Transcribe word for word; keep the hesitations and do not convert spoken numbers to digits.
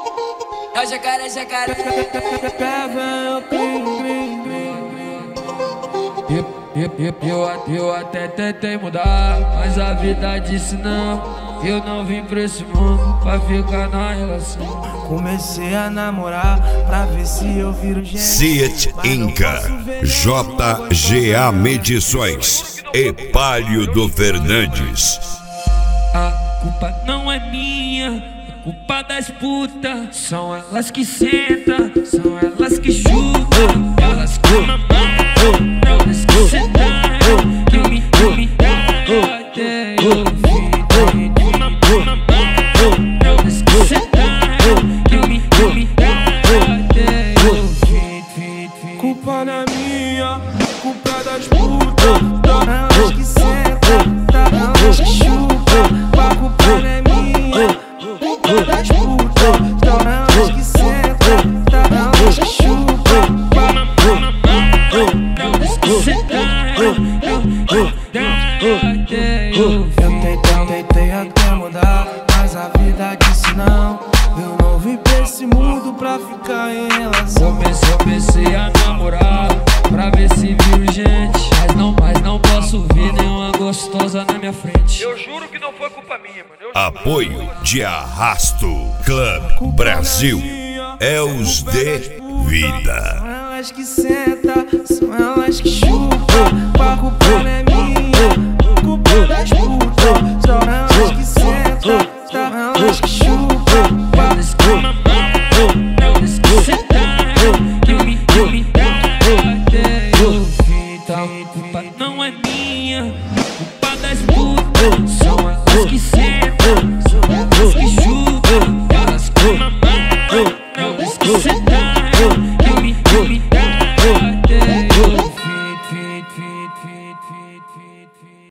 É o jacaré, jacaré. Eu, eu, eu, eu, eu até tentei mudar, mas a vida disse não. Eu não vim pra esse mundo pra ficar na relação. Comecei a namorar pra ver se eu viro gente. Ciet Inca, J G A Medições e Palio do Fernandes. A culpa não é minha, é culpa das putas. São elas que sentam, são elas que chutam. Elas que mamam, elas que sentam. Que me, que me dá até eu vi. Elas que sentam, que me, que me dá até eu vi. Culpa não é minha, culpa das putas. Elas que sentam, elas que chutam. A culpa não é minha, culpa das putas. Elas que sentam, elas que chutam. Elas que sentam, até eu vi. Eu tentei, tentei até mudar, mas a vida disse não. Eu não vim pra esse mundo pra ficar em relação. Comecei, comecei a namorar pra ver se viro gente. Mas não, mas não posso ver nenhuma gostosa na minha frente. Eu juro que não foi culpa minha, mano. Eu Apoio de Arrasto Club Brasil. É os de vida. São elas que sentam, são elas que chupam. A culpa não é minha, culpa das putas. São elas que sentam, são elas que chupam. Elas que mamam, elas que sentam. Que me, que me dá até eu vi. Então, culpa não é minha, culpa das putas. São elas que sentam, são elas que chupam. Elas que mamam, elas que sentam.